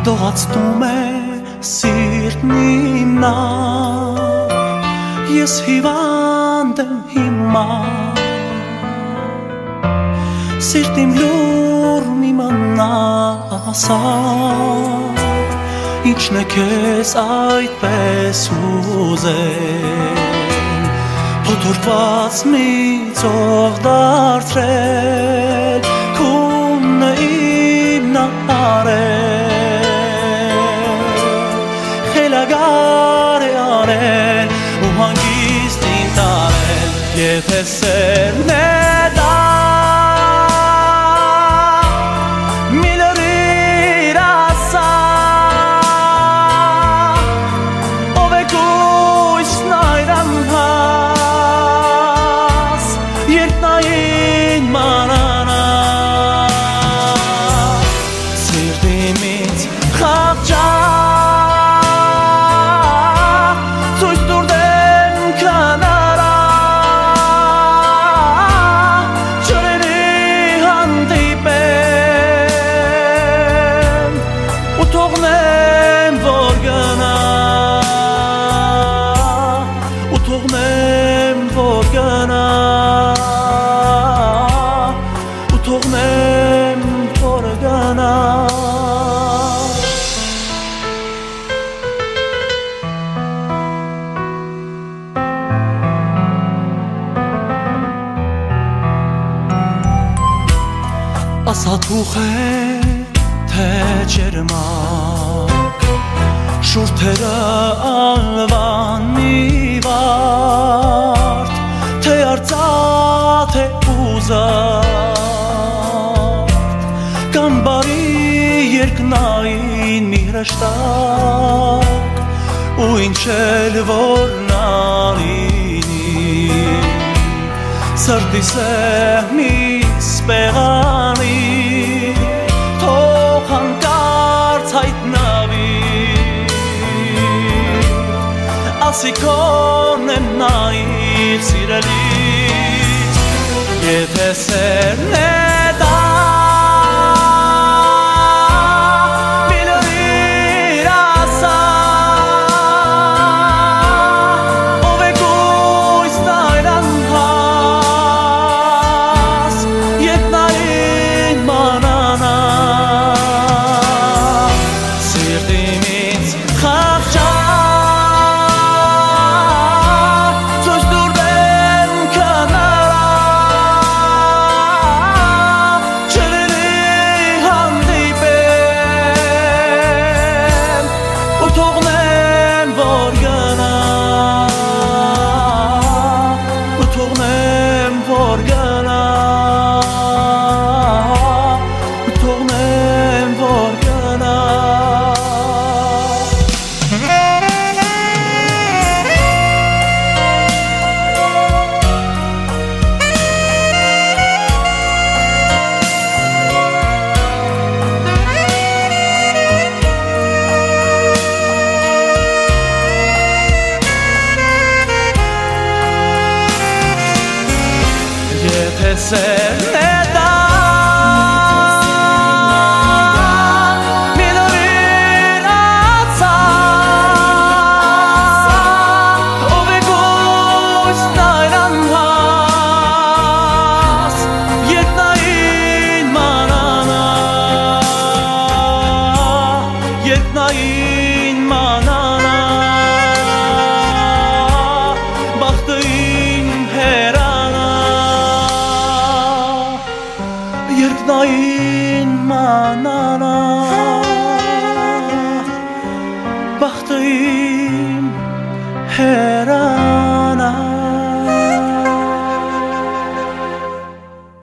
Դողացնում է սիրտն իմնա Ես հիվանդ եմ հիմա Սիրտիմ լուր մի մնա ասա Ինչն է քեզ այդպես ուզել Փոթորված մի ծով դարձրել Քունն է իմն արել Խելագար է արել ու հանգիստ ինտարել Եթե սերն է դա Ասաթուխ է, թե ջերմակ Շուրթերը ալվան մի վարդ Թե արծաթ է ուզարդ Կամ բարի երկնային մի հրեշտակ Ու ինչ էլ որ նա լինի Սրտիս է մի սպեղանի Թող հանկարծ հայտնվի Ասի քոն եմ նայիր սիրելիս Եթե սերն է